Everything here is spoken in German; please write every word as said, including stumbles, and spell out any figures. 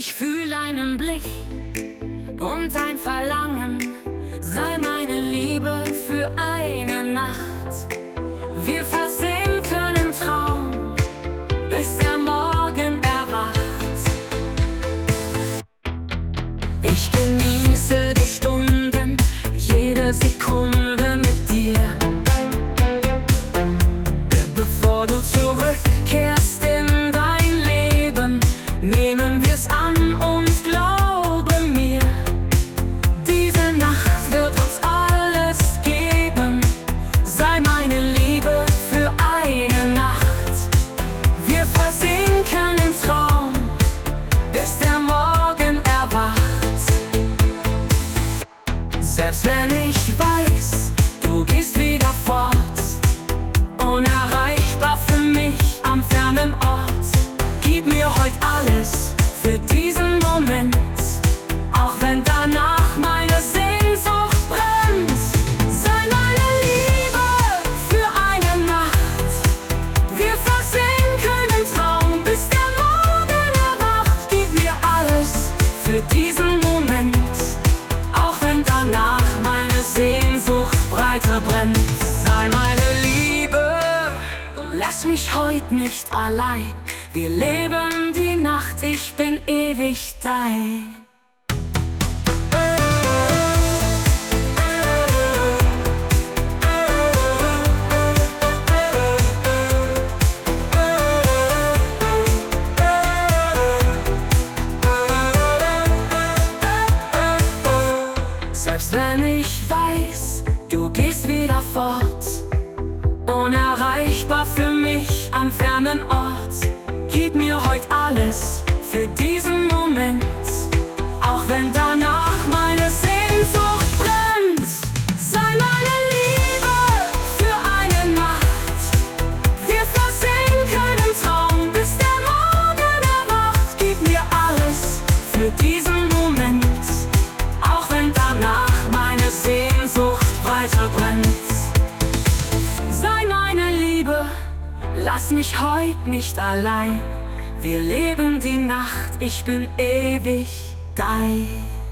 Ich fühle einen Blick und ein Verlangen, sei meine Liebe für eine Nacht. Wir versinken im Traum, bis der Morgen erwacht. Ich genieße die Stunden, jede Sekunde mit dir. Bevor du zurückkehrst in dein Leben, nehmen wir's an und glaube mir, diese Nacht wird uns alles geben. Sei meine Liebe für eine Nacht. Wir versinken im Traum, bis der Morgen erwacht. Selbst wenn ich weiß, du gehst wieder fort, unerreichbar für mich am fernen Ort, gib mir heut alles für diesen Moment, auch wenn danach meine Sehnsucht brennt. Sei meine Liebe für eine Nacht. Wir versinken im Traum, bis der Morgen erwacht. Gib mir alles für diesen Moment, auch wenn danach meine Sehnsucht breiter brennt. Sei meine Liebe, lass mich heut nicht allein. Wir leben die Nacht, ich bin ewig dein. Selbst wenn ich weiß, du gehst wieder fort, unerreichbar für mich am fernen Ort, gib mir heut alles für diesen Moment, auch wenn danach meine Sehnsucht brennt. Sei meine Liebe für eine Nacht. Wir versinken im Traum, bis der Morgen erwacht. Gib mir alles für diesen Moment, auch wenn danach meine Sehnsucht weiter brennt. Sei meine Liebe, lass mich heut nicht allein. Wir leben die Nacht, ich bin ewig dein.